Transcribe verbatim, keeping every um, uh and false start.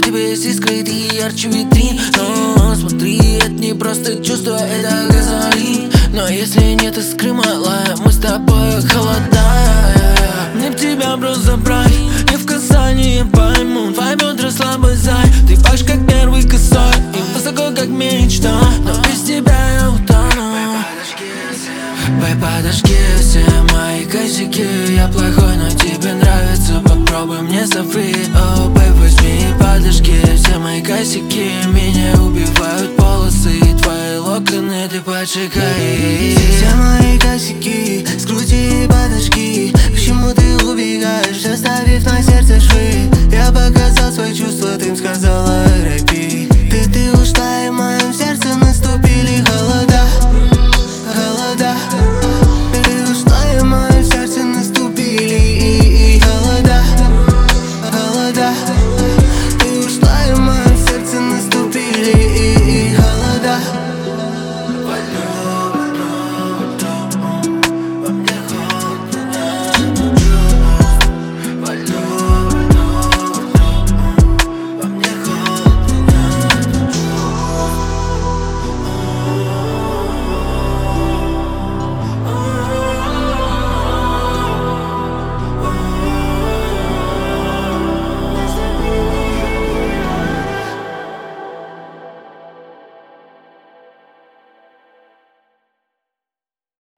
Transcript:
тебе есть искры, ты ярче витрин. Но смотри, это не просто чувство, это газолин. Но если нет искры, малая, мы с тобой холодная. Мне б тебя просто забрать, не в касании пойму. Твои бедра слабый зай, ты пахнешь как первый косой и высоко как мечта. Но без тебя я утону. Твои подошки все мои косяки. Я плохой, но тебе нравится, попробуй мне соври. О, бэйб, возьми подошки, все мои косяки. Меня убивают волосы и твои локоны, ты поджигай. Все мои косяки, скрути подошки. Почему ты убегаешь, оставив на сердце швы? Я показал свои чувства.